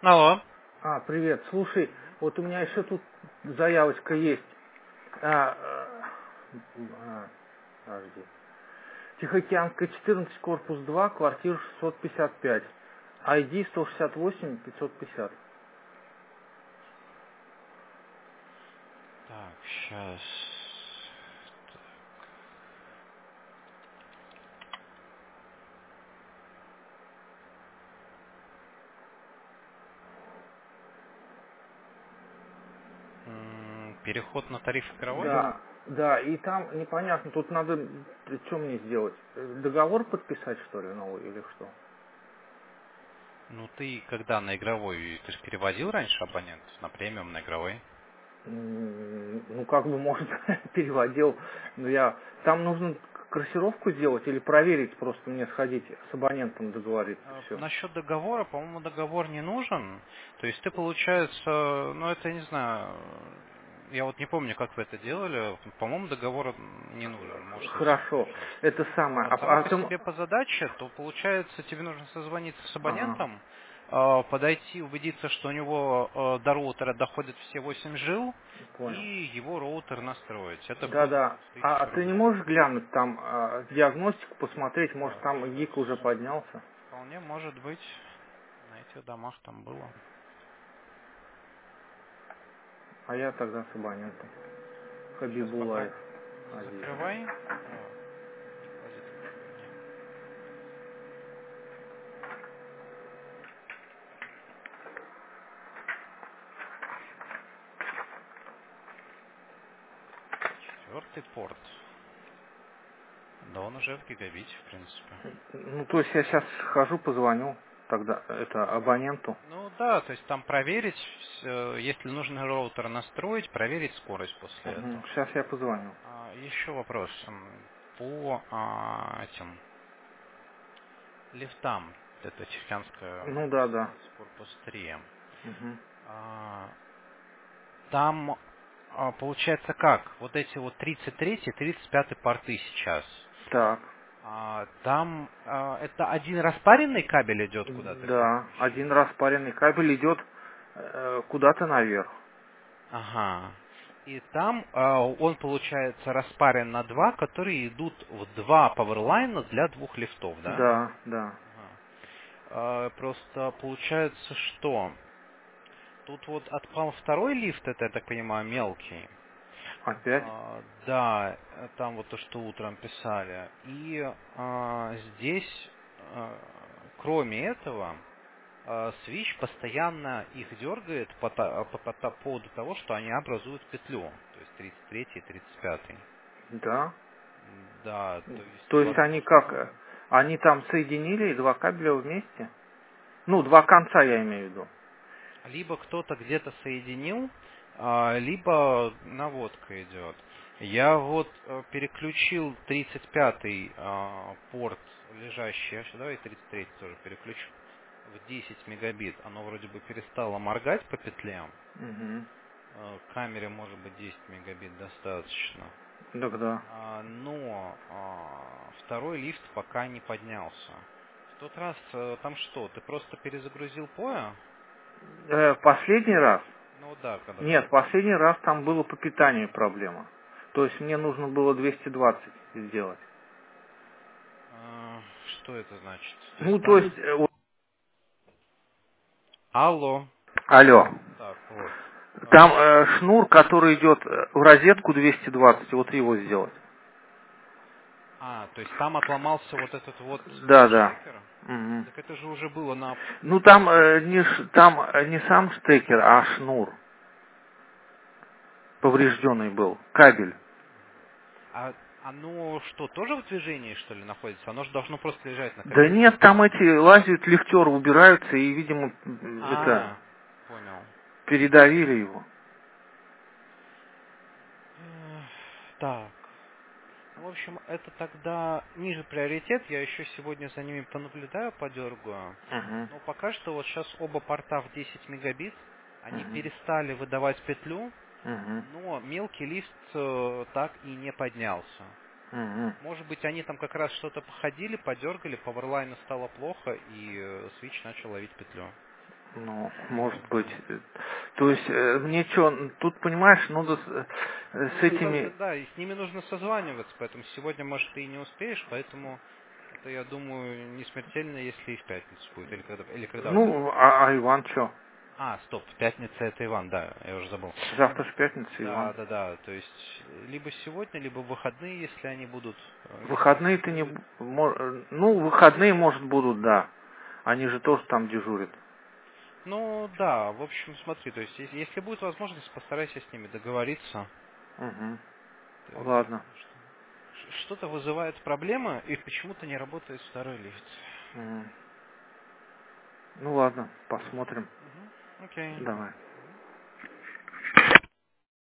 Алло. Привет. Слушай, вот у меня еще тут заявочка есть. А, Подожди. Тихоокеанская, 14, корпус 2, квартира 655. ID 168 550. Так, сейчас. Переход на тариф игровой? Да, да, и там непонятно, тут надо, что мне сделать? Договор подписать, что ли, новый или что? Ну ты когда на игровой? Ты же переводил раньше абонент на премиум, на игровой? Ну, как бы, может, переводил, но там нужно корректировку сделать или проверить, просто мне сходить с абонентом договориться, все. Насчет договора, по-моему, договор не нужен. То есть ты, получается, ну это, я не знаю, я вот не помню, как вы это делали. По-моему, договор не нужен, можете все Хорошо, включать. это самое. Так по себе по задаче, то получается, тебе нужно созвониться с Ага. абонентом, подойти, убедиться, что у него до роутера доходят все 8 жил, и Понял. его роутер настроить. Это просто Да-да. 1000 Ты не рублей. можешь глянуть там диагностику, посмотреть, может там Сейчас, ГИК уже поднялся? вполне может быть, на этих домах там было. А я тогда с абонентом. Сейчас пока Хабибулаев. не Азиз. закрывай, не клади трубку. Не. Четвертый порт. Да он уже в гигабите, в принципе. Ну, то есть я сейчас схожу, позвоню тогда это абоненту. Ну да, то есть там проверить, если нужно роутер настроить, проверить скорость после этого. Сейчас я позвоню. Еще вопрос. По этим лифтам, это Тихоокеанская Ну да, да. 14, корпус 3. Мгм. А, Там получается как? Вот эти вот 33-й, 35-й порты сейчас. Так. Там это один распаренный кабель идет куда-то к Да, предыдущему? один распаренный кабель идет куда-то наверх. Ага. И там он, получается, распарен на два, которые идут в два пауэрлайна для двух лифтов, да? Да, да. Ага. Просто получается, что тут вот отпал второй лифт, это, я так понимаю, мелкий. Опять? Да, там вот то, что утром писали. И здесь, кроме этого, Switch постоянно их дергает по поводу того, что они образуют петлю, то есть 33 и 35. Да. Да, то есть, То есть они как? возможно, Они там соединили два кабеля вместе? Ну, два конца я имею в виду. либо кто-то где-то соединил, либо наводка идет. Я вот переключил 35-й порт лежащий, давай 33-й тоже переключу, в 10 мегабит. Оно вроде бы перестало моргать по петлям. Угу. Камере может быть 10 мегабит достаточно. Да. Но второй лифт пока не поднялся. В тот раз там что, ты просто перезагрузил POE? Последний раз? Ну да, когда ты Нет, запустил. последний раз там было по питанию проблема. То есть мне нужно было 220 сделать. Что это значит? То Ну, есть то там... есть... Алло. Алло. Так, вот. Там шнур, который идет в розетку 220, вот его сделать. То есть там отломался вот этот вот Да. штекер? Мгм. Так это же уже было на Ну, предыдущем. там не сам штекер, а шнур поврежденный был, кабель. Оно что, тоже в движении, что ли, находится? Оно же должно просто лежать на Да кабинке. нет, там эти лазят, лифтеры убираются и, видимо, Понял. передавили его. Так. Ну, в общем, это тогда ниже приоритет. Я еще сегодня за ними понаблюдаю, подергаю. Мгм. Но пока что вот сейчас оба порта в 10 мегабит. Они Мгм. перестали выдавать петлю, Мгм. но мелкий лифт так и не поднялся. Мгм. Может быть, они там как раз что-то походили, подергали, пауэрлайну стало плохо, и свич начал ловить петлю. Ну, может быть. То есть, мне что, тут, понимаешь, надо с этими... Да, и с ними нужно созваниваться, поэтому сегодня, может, ты и не успеешь, поэтому это, я думаю, не смертельно, если и в пятницу будет, или когда у тебя... Ну, а Иван что? Стоп, пятница это Иван, да, я уже забыл. Завтра же пятница, Иван. Да, то есть либо сегодня, либо в выходные, если они будут, если их Выходные ты не... будет. Ну, выходные, может, будут, да. Они же тоже там дежурят. Ну, да, в общем, смотри, то есть, если будет возможность, постарайся с ними договориться. Угу. То есть, Ладно. что-то вызывает проблемы, и почему-то не работает второй лифт. Мгм. Ну ладно, посмотрим. Окей. Давай.